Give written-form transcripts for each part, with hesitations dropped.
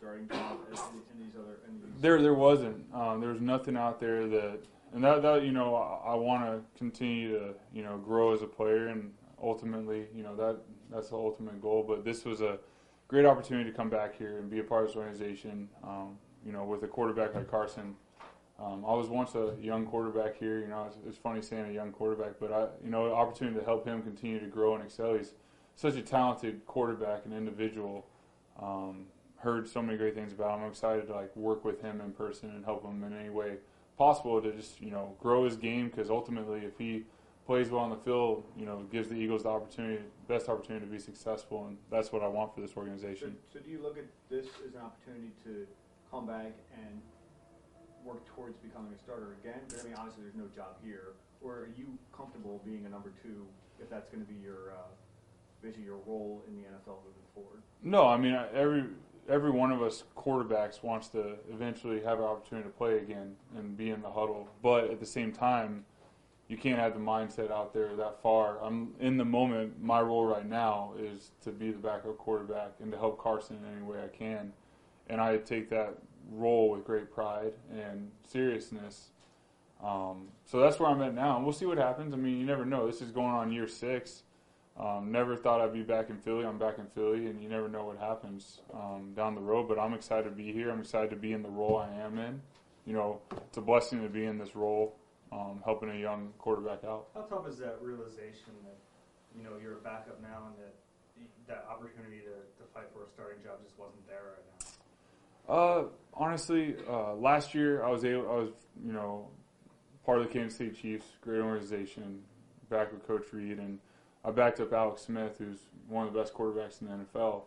starting job in these other? There wasn't. There was nothing out there that I want to continue to grow as a player, and ultimately that's the ultimate goal. But this was a great opportunity to come back here and be a part of this organization. With a quarterback like Carson. I was once a young quarterback here. It's funny saying a young quarterback, but the opportunity to help him continue to grow and excel. He's such a talented quarterback and individual. Heard so many great things about him. I'm excited to work with him in person and help him in any way possible to just grow his game, because ultimately if he plays well on the field, gives the Eagles the best opportunity to be successful, and that's what I want for this organization. So do you look at this as an opportunity to come back and work towards becoming a starter again? I mean, honestly, there's no job here. Or are you comfortable being a number two if that's going to be your basically your role in the NFL moving forward? No, I mean every one of us quarterbacks wants to eventually have an opportunity to play again and be in the huddle. But at the same time, you can't have the mindset out there that far. I'm in the moment. My role right now is to be the backup quarterback and to help Carson in any way I can. And I take that role with great pride and seriousness. So that's where I'm at now. And we'll see what happens. I mean, you never know. This is going on year 6. Never thought I'd be back in Philly. I'm back in Philly, and you never know what happens down the road. But I'm excited to be here. I'm excited to be in the role I am in. It's a blessing to be in this role, helping a young quarterback out. How tough is that realization that, you're a backup now and that opportunity to fight for a starting job just wasn't there right now? Honestly, last year I was part of the Kansas City Chiefs, great organization, back with Coach Reed, and I backed up Alex Smith, who's one of the best quarterbacks in the NFL.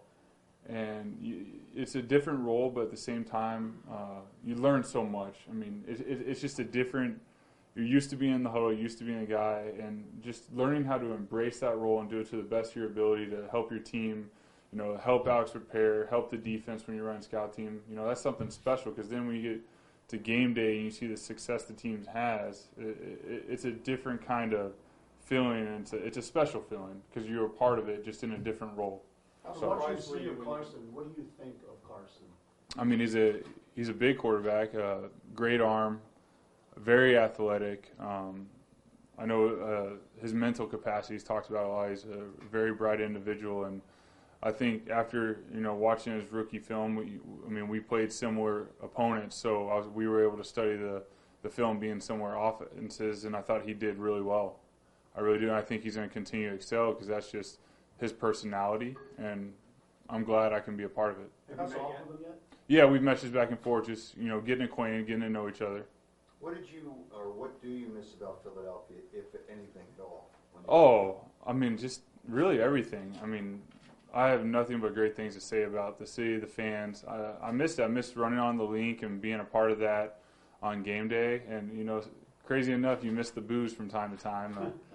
And it's a different role, but at the same time, you learn so much. I mean, it's just a different. You're used to being in the huddle, used to being a guy, and just learning how to embrace that role and do it to the best of your ability to help your team. Help Alex prepare, help the defense when you're running scout team. That's something special, because then when you get to game day and you see the success the team has, it's a different kind of feeling, and it's a special feeling because you're a part of it, just in a different role. So what you see of Carson, what do you think of Carson? I mean, he's a big quarterback, great arm, very athletic. I know his mental capacity he's talked about a lot. He's a very bright individual, and I think after watching his rookie film, we played similar opponents, so we were able to study the film being similar offenses, and I thought he did really well. I really do, and I think he's going to continue to excel because that's just his personality, and I'm glad I can be a part of it. Have you talked with him yet? Yeah, we've messaged back and forth, just getting acquainted, getting to know each other. What do you miss about Philadelphia, if anything at all? Just really everything. I have nothing but great things to say about the city, the fans. I miss it. I miss running on the link and being a part of that on game day. And, crazy enough, you miss the booze from time to time.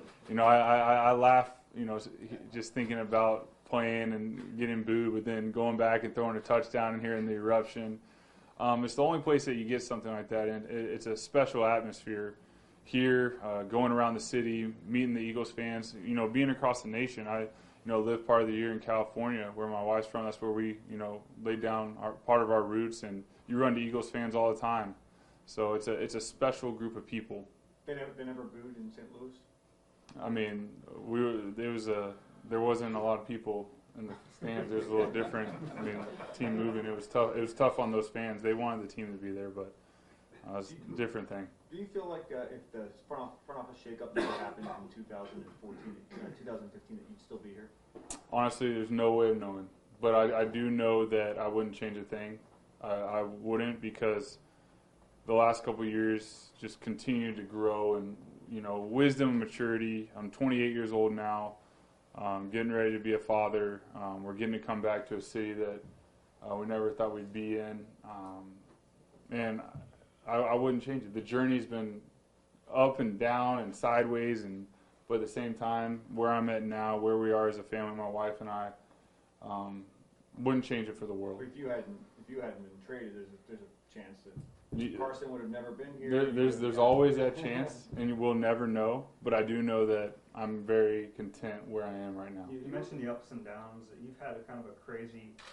I laugh, just thinking about playing and getting booed, but then going back and throwing a touchdown and hearing the eruption. It's the only place that you get something like that, and it's a special atmosphere here, going around the city, meeting the Eagles fans, being across the nation. I live part of the year in California, where my wife's from. That's where we, laid down part of our roots, and you run to Eagles fans all the time. So it's a special group of people. They never booed in St. Louis? There wasn't a lot of people in the stands. It was a little different. Team moving, it was tough. It was tough on those fans. They wanted the team to be there, but it was a different thing. Do you feel like if the front office shakeup never happened in 2015, that you'd still be here? Honestly, there's no way of knowing. But I do know that I wouldn't change a thing. I wouldn't, because the last couple of years just continued to grow, and wisdom and maturity. I'm 28 years old now. Getting ready to be a father. We're getting to come back to a city that we never thought we'd be in. And I wouldn't change it. The journey's been up and down and sideways, but at the same time, where I'm at now, where we are as a family, my wife and I, wouldn't change it for the world. But if you hadn't been traded, there's a chance that Carson would have never been here. There's always that chance, and we'll never know. But I do know that I'm very content where I am right now. You mentioned the ups and downs. You've had a kind of a crazy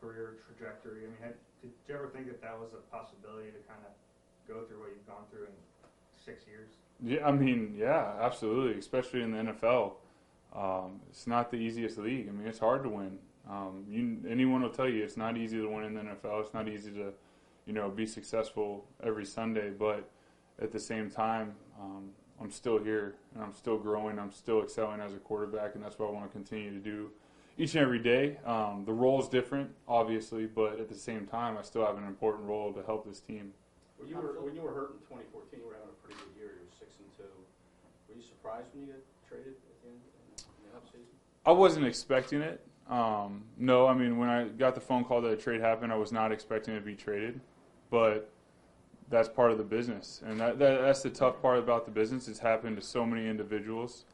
career trajectory. I mean, did you ever think that that was a possibility to kind of go through what you've gone through in 6 years? Yeah, I mean, yeah, absolutely, especially in the NFL. It's not the easiest league. I mean, it's hard to win. Anyone will tell you it's not easy to win in the NFL. It's not easy to, be successful every Sunday. But at the same time, I'm still here and I'm still growing. I'm still excelling as a quarterback, and that's what I want to continue to do each and every day. The role's different, obviously, but at the same time, I still have an important role to help this team. When you were hurt in 2014, you were having a pretty good year. You were 6-2. Were you surprised when you got traded at the end in the offseason? I wasn't expecting it. No, I mean, when I got the phone call that a trade happened, I was not expecting to be traded. But that's part of the business. And that's the tough part about the business. It's happened to so many individuals.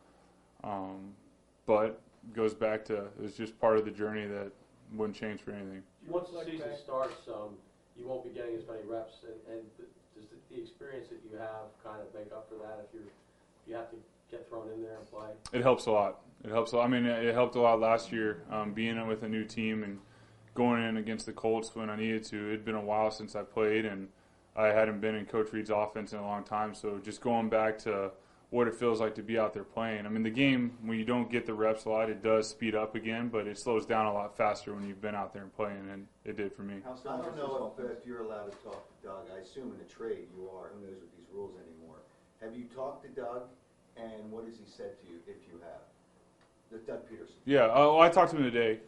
But it goes back to, it's just part of the journey that wouldn't change for anything. Once the season starts, you won't be getting as many reps, and does the experience that you have kind of make up for that if you have to get thrown in there and play? It helps a lot. It helps a lot. I mean, it helped a lot last year, being with a new team and going in against the Colts when I needed to. It had been a while since I played, and I hadn't been in Coach Reed's offense in a long time, so just going back to what it feels like to be out there playing. I mean, the game, when you don't get the reps a lot, it does speed up again, but it slows down a lot faster when you've been out there and playing, and it did for me. I don't know if you're allowed to talk to Doug. I assume in a trade you are. Who knows with these rules anymore? Have you talked to Doug, and what has he said to you, if you have? Doug Peterson. Yeah, I talked to him today.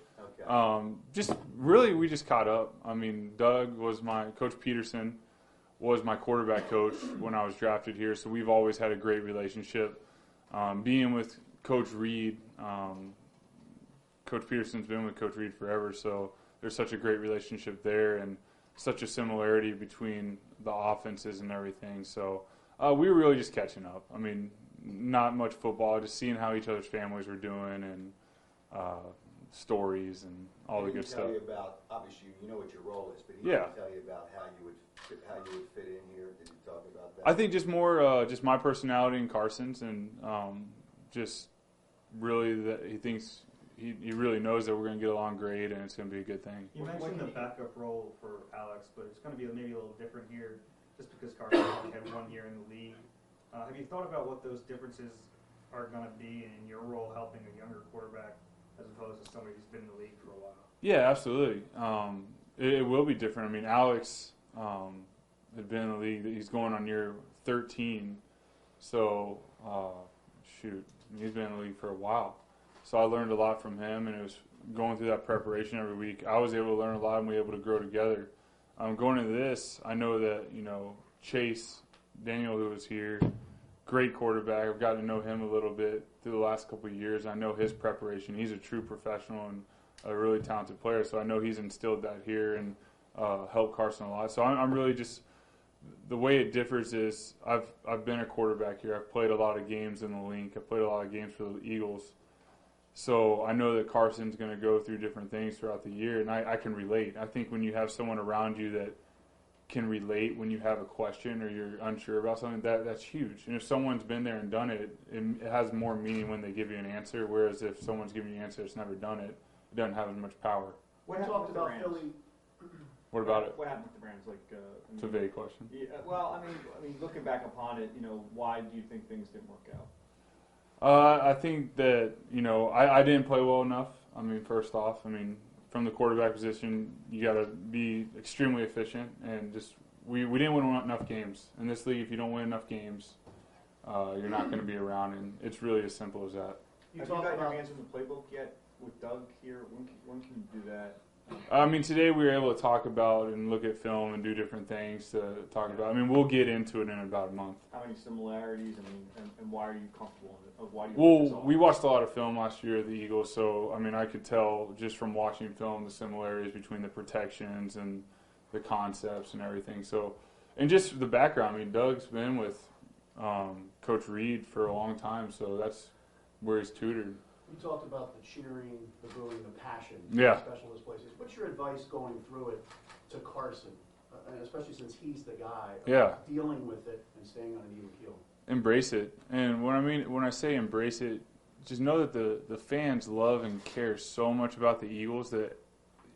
Okay. We just caught up. I mean, Coach Peterson was my quarterback coach when I was drafted here, so we've always had a great relationship. Being with Coach Reed, Coach Peterson's been with Coach Reed forever, so there's such a great relationship there and such a similarity between the offenses and everything. So we were really just catching up. I mean, not much football, just seeing how each other's families were doing and stories and all the good stuff. Did he tell you about, obviously you know what your role is, but he Yeah. didn't tell you about how you would fit in here? Did you talk about that? I think just more just my personality and Carson's, and just really that he thinks he really knows that we're going to get along great and it's going to be a good thing. You mentioned the backup role for Alex, but it's going to be maybe a little different here just because Carson only had 1 year in the league. Have you thought about what those differences are going to be in your role helping a younger quarterback as opposed to somebody who's been in the league for a while? Yeah, absolutely. It will be different. I mean, Alex had been in the league. He's going on year 13. So, he's been in the league for a while. So I learned a lot from him, and it was going through that preparation every week. I was able to learn a lot, and we were able to grow together. Going into this, I know that, Chase, Daniel, who was here, great quarterback. I've gotten to know him a little bit through the last couple of years. I know his preparation. He's a true professional and a really talented player, so I know he's instilled that here and helped Carson a lot. So I'm really just – the way it differs is I've been a quarterback here. I've played a lot of games in the league. I've played a lot of games for the Eagles. So I know that Carson's going to go through different things throughout the year, and I can relate. I think when you have someone around you that can relate when you have a question or you're unsure about something, that's huge. And if someone's been there and done it, it has more meaning when they give you an answer, whereas if someone's giving you an answer that's never done it, it doesn't have as much power. What We happened talked with the about Rams? Philly. What about it? What happened with the Rams? It's a vague question. Yeah, well, I mean, looking back upon it, why do you think things didn't work out? I think that, I didn't play well enough. I mean, first off, from the quarterback position, you got to be extremely efficient, and just we didn't win enough games. In this league, if you don't win enough games, you're not going to be around, and it's really as simple as that. Have you got your hands in the playbook yet with Doug here? When can you do that? Today we were able to talk about and look at film and do different things to talk about. We'll get into it in about a month. How many similarities? And why are you comfortable in it? Why do you like this we watched a lot of film last year of the Eagles, so I could tell just from watching film the similarities between the protections and the concepts and everything. So, and just the background. Doug's been with Coach Reed for a long time, so that's where he's tutored. You talked about the cheering, the booing, the passion, Yeah. specialist places. What's your advice going through it to Carson, and especially since he's the guy dealing with it and staying on an even keel? Embrace it. And when I say embrace it, just know that the fans love and care so much about the Eagles that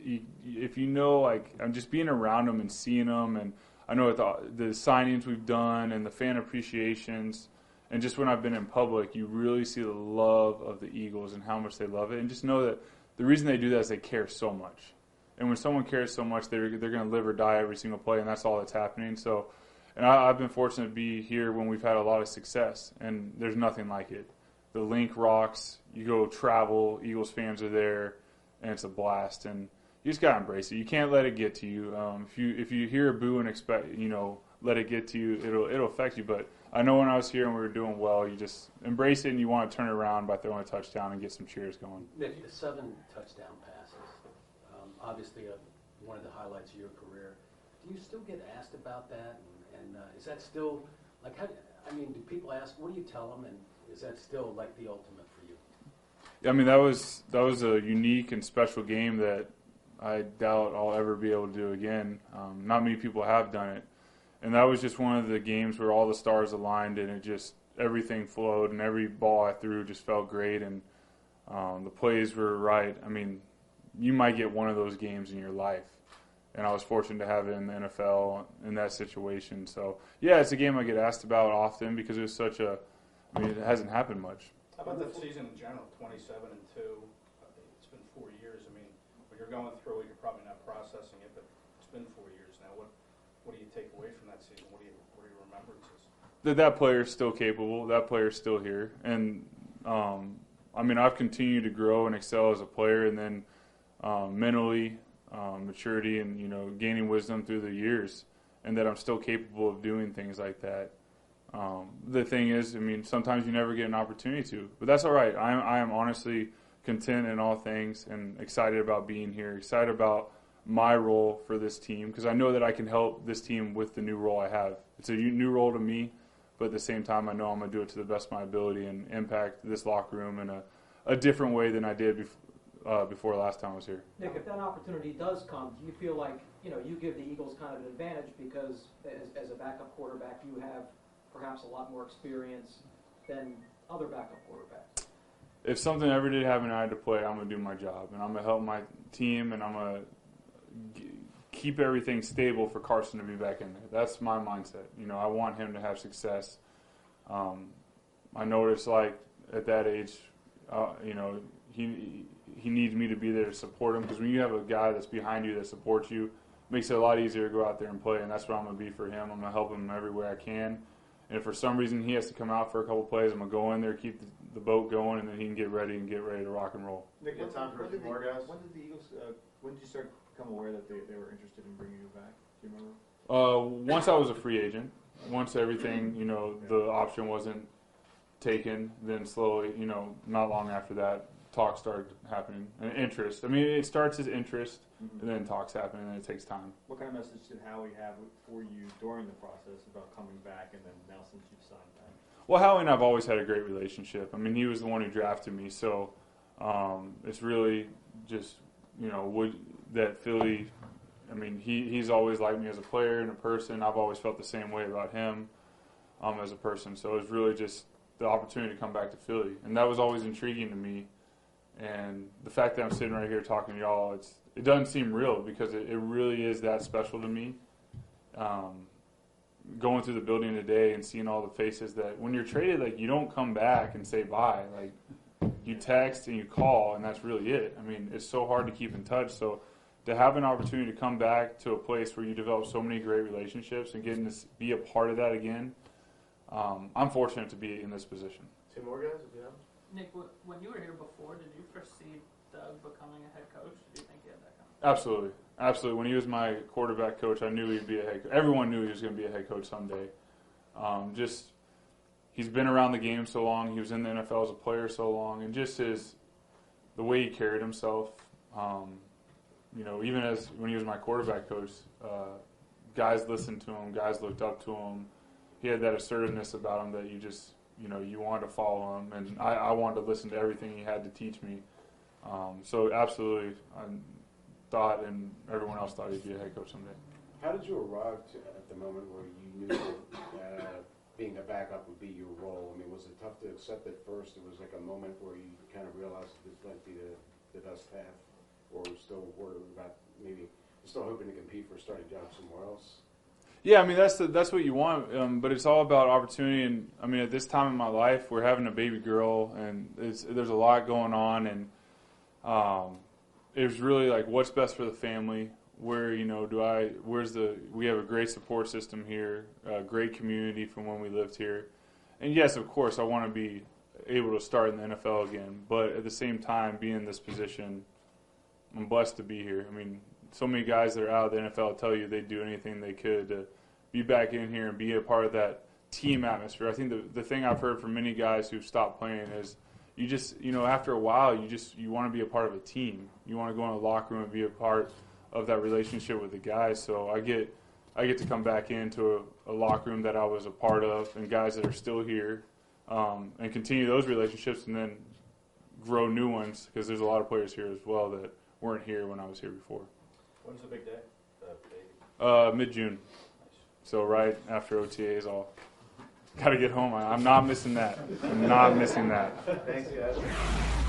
if you know, like, I'm just being around them and seeing them, and I know the signings we've done and the fan appreciations, and just when I've been in public, you really see the love of the Eagles and how much they love it, and just know that the reason they do that is they care so much. And when someone cares so much, they're going to live or die every single play, and that's all that's happening. So, and I've been fortunate to be here when we've had a lot of success, and there's nothing like it. The link rocks. You go travel, Eagles fans are there, and it's a blast. And you just gotta embrace it. You can't let it get to you. If you hear a boo and expect, let it get to you, it'll affect you. But I know when I was here and we were doing well, you just embrace it, and you want to turn it around by throwing a touchdown and get some cheers going. Nick, the 7 touchdown passes, obviously one of the highlights of your career. Do you still get asked about that? And is that still, like, do people ask, what do you tell them? And is that still like the ultimate for you? I mean, that was a unique and special game that I doubt I'll ever be able to do again. Not many people have done it. And that was just one of the games where all the stars aligned and everything flowed, and every ball I threw just felt great, and the plays were right. I mean, you might get one of those games in your life. And I was fortunate to have it in the NFL in that situation. So, yeah, it's a game I get asked about often because it was it hasn't happened much. How about the season in general, 27-2? It's been 4 years. I mean, when you're going through it, you're probably not processing it, but it's been 4 years now. What do you take away from that season? What are your remembrances? That player's still capable. That player's still here. And, I've continued to grow and excel as a player, and then mentally, maturity, and, gaining wisdom through the years, and that I'm still capable of doing things like that. The thing is, sometimes you never get an opportunity to, but that's all right. I am honestly content in all things and excited about being here, excited about my role for this team, because I know that I can help this team with the new role I have. It's a new role to me, but at the same time, I know I'm going to do it to the best of my ability and impact this locker room in a different way than I did before last time I was here. Nick, if that opportunity does come, do you feel like, you give the Eagles kind of an advantage because as a backup quarterback, you have perhaps a lot more experience than other backup quarterbacks? If something ever did happen and I had to play, I'm going to do my job, and I'm going to help my team, and I'm going to keep everything stable for Carson to be back in there. That's my mindset. I want him to have success. I noticed, like, at that age, he needs me to be there to support him, because when you have a guy that's behind you that supports you, it makes it a lot easier to go out there and play, and that's what I'm going to be for him. I'm going to help him every way I can. And if for some reason he has to come out for a couple plays, I'm going to go in there, keep the boat going, and then he can get ready to rock and roll. Nick, Got time for a few more guys? When did the Eagles, when did you start to become aware that they were interested in bringing you back? Do you remember? Once I was a free agent, once everything, the option wasn't taken, then slowly, not long after that, talks started happening, and interest. It starts as interest, and then talks happen, and then it takes time. What kind of message did Howie have for you during the process about coming back, and then now since you've signed back? Well, Howie and I have always had a great relationship. He was the one who drafted me, so it's really just, that Philly, he's always liked me as a player and a person. I've always felt the same way about him as a person. So it was really just the opportunity to come back to Philly, and that was always intriguing to me. And the fact that I'm sitting right here talking to y'all, it doesn't seem real, because it really is that special to me. Going through the building today and seeing all the faces that when you're traded, like, you don't come back and say bye. Like, you text and you call, and that's really it. It's so hard to keep in touch. So to have an opportunity to come back to a place where you develop so many great relationships and getting to be a part of that again, I'm fortunate to be in this position. 2 more guys, if you have. Nick, when you were here before, did you foresee Doug becoming a head coach? Do you think he had that coming? Absolutely. Absolutely. When he was my quarterback coach, I knew he'd be a head coach. Everyone knew he was going to be a head coach someday. He's been around the game so long. He was in the NFL as a player so long. And just the way he carried himself, even as when he was my quarterback coach, guys listened to him, guys looked up to him. He had that assertiveness about him that you wanted to follow him, and I wanted to listen to everything he had to teach me. So absolutely, I thought, and everyone else thought he'd be a head coach someday. How did you arrive at the moment where you knew that being a backup would be your role? Was it tough to accept at first? It was like a moment where you kind of realized this might be the best path. or still worried about maybe still hoping to compete for a starting job somewhere else? Yeah, I mean that's what you want, but it's all about opportunity. And I mean, at this time in my life, we're having a baby girl, and there's a lot going on, and it was really like, what's best for the family? Where we have a great support system here, a great community from when we lived here, and yes, of course, I want to be able to start in the NFL again, but at the same time, being in this position, I'm blessed to be here. I mean, so many guys that are out of the NFL tell you they'd do anything they could to be back in here and be a part of that team atmosphere. I think the thing I've heard from many guys who've stopped playing is you just, after a while, you want to be a part of a team. You want to go in a locker room and be a part of that relationship with the guys. So I get to come back into a locker room that I was a part of, and guys that are still here, and continue those relationships, and then grow new ones, because there's a lot of players here as well that weren't here when I was here before. When's the big day? The baby? Mid-June. Nice. So right after OTAs, I'll got to get home. I'm not missing that. I'm not missing that. Thanks, guys.